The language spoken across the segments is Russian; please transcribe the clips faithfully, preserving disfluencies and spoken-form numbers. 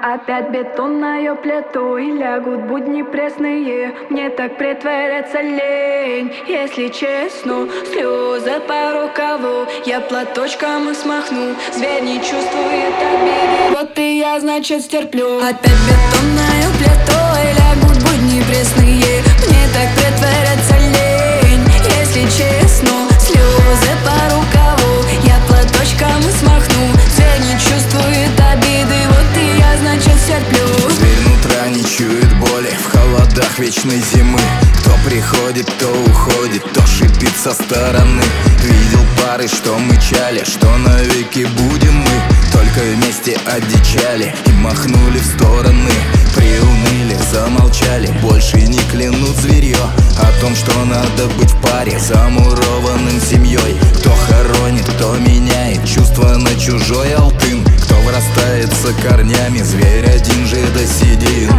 Опять бетонную плиту и лягут будни пресные. Мне так притворяться лень, если честно. Слезы по рукаву я платочком и смахну. Зверь не чувствует обиды, вот и я, значит, стерплю. Опять бетонную плиту и лягут будни пресные. Мне так притворяться лень, если честно. Слезы по рукаву я платочком и смахну. Зверь не чувствует обиды, вот и я, значит, стерплю. Зверь нутра не чует боли в холодах вечной зимы. То приходит, то уходит, то шипит со стороны. Видел пары, что мычали, что навеки будем мы. Только вместе одичали и махнули в стороны. Приуныли, замолчали, больше не клянут зверье о том, что надо быть в паре, замурованным семьей. Кто хоронит, кто меняет чувства на чужой алтын. Кто врастается корнями, зверь один же досидит.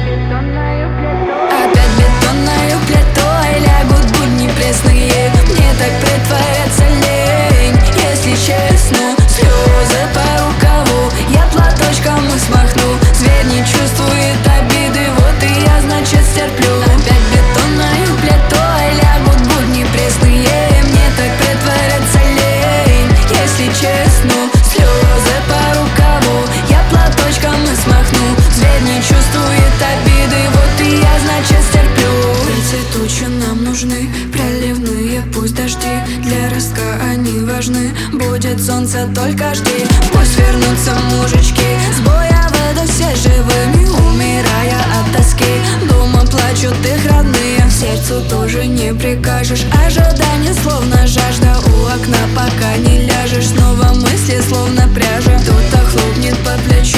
Опять бетонную плитой лягут будни пресные. Мне так притворяться лень, если честно. Слезы по рукаву я платочком и смахну. Зверь не чувствует обиды, вот и я, значит, стерплю. Опять бетонную плитой лягут будни пресные. Мне так притворяться лень, если честно. Слезы по рукаву я платочком и смахну. Зверь не чувствует обиды, вот и я, значит, стерплю. Эти тучи нам нужны, проливные пусть дожди. Для ростка они важны, будет солнце, только жди. Пусть вернутся мужички с боя, выйдут все живыми, умирая от тоски. Дома плачут их родные, сердцу тоже не прикажешь. Ожидание словно жажда, у окна пока не ляжешь. Снова мысли словно пряжа, кто-то хлопнет по плечу.